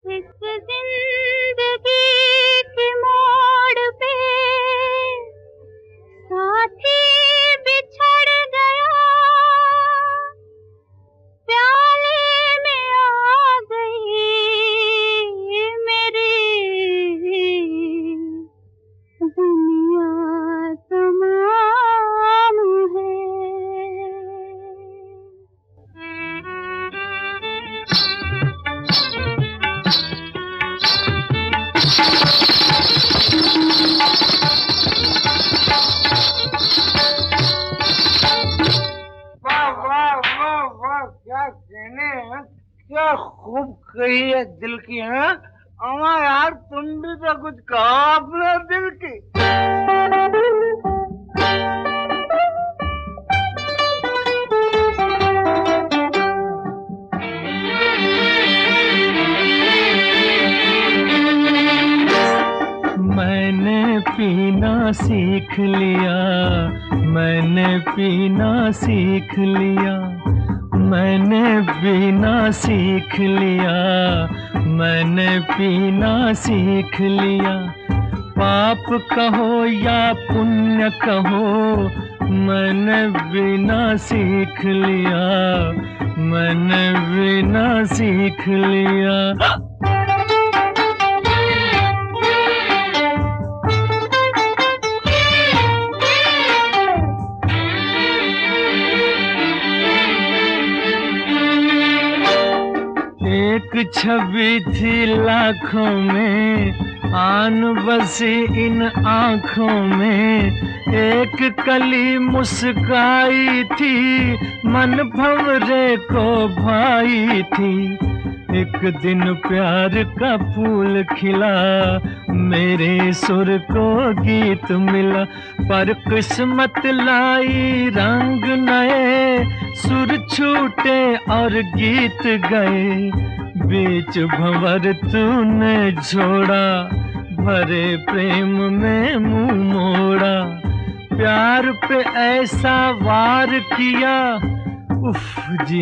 इस जिंदगी के मोड़ पे साथी बिछड़ गया, प्याले में आ गई मेरी दुनिया तमाम है। क्या खूब कही है दिल की। है अमा यार, तुम भी तो कुछ कहो अपने दिल की। मैंने पीना सीख लिया, मैंने पीना सीख लिया, मैंने पीना सीख लिया, मैंने पीना सीख लिया। पाप कहो या पुण्य कहो, मैंने पीना सीख लिया, मैंने पीना सीख लिया। एक छवि थी लाखों में, आन बसी इन आँखों में, एक कली मुस्काई थी, मन भंवरे को भाई थी। एक दिन प्यार का फूल खिला, मेरे सुर को गीत मिला, पर किस्मत लाई रंग नए, सुर छूटे और गीत गए। बीच भंवर तूने छोड़ा, भरे प्रेम में मुंह मोड़ा, प्यार पे ऐसा वार किया, उफ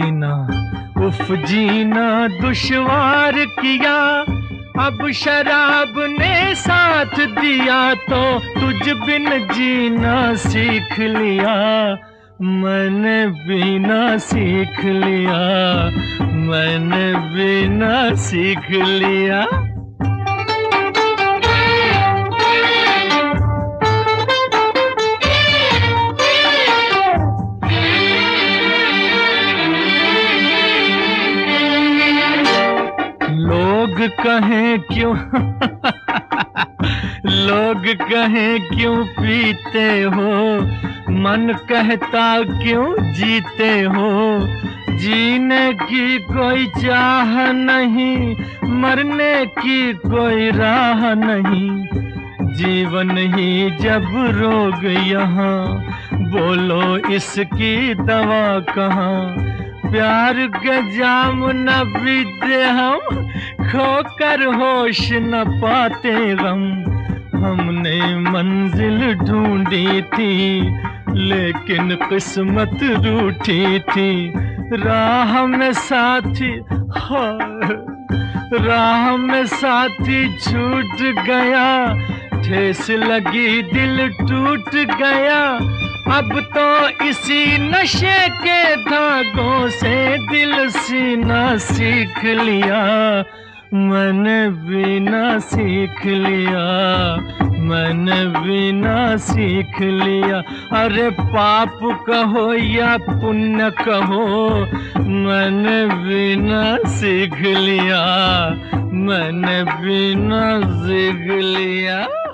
जीना दुश्वार किया। अब शराब ने साथ दिया तो तुझ बिन जीना सीख लिया, मैंने पीना सीख लिया, मैंने पीना सीख लिया। लोग कहें क्यों लोग कहें क्यों पीते हो, मन कहता क्यों जीते हो। जीने की कोई चाह नहीं, मरने की कोई राह नहीं। जीवन ही जब रोग यहाँ, बोलो इसकी दवा कहाँ। प्यार के जाम न पीते हम, खोकर होश न पाते गम। हमने मंजिल ढूंढी थी, लेकिन किस्मत रूठी थी। राह में साथी राह में साथी छूट गया, ठेस लगी दिल टूट गया। अब तो इसी नशे के धागों से दिल सीना सीख लिया, मैंने पीना सीख लिया, मैंने पीना सीख लिया। अरे पाप कहो या पुण्य कहो, मैंने पीना सीख लिया, मैंने पीना सीख लिया।